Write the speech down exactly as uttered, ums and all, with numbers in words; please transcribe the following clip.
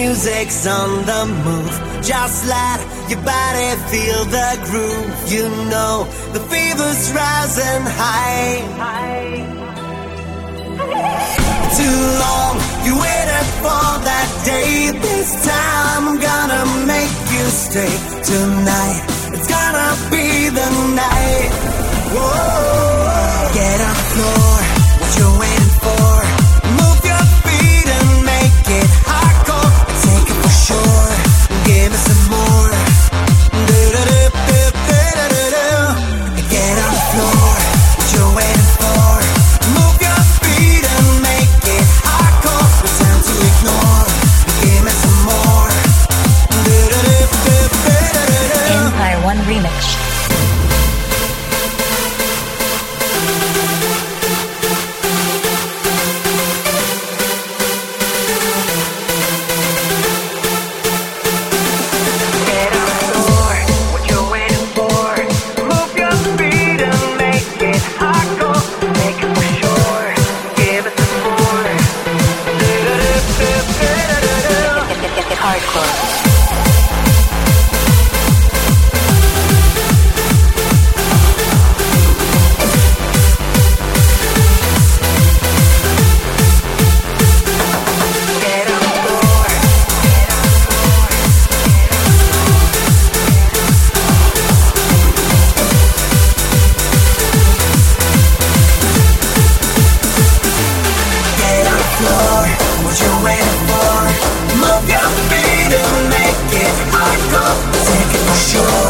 music's on the move. Just let your body feel the groove. You know the fever's rising high. Too long you waited for that day. This time I'm gonna make you stay. Tonight it's gonna be the night. Whoa. Get on the floor, what you waiting for? Move your feet and make it hardcore. Take it for sure, give me some more. Get on the floor, what you waiting for? Move your feet and make it hardcore. No time to ignore, give me some more. Empire One Remix. Sure.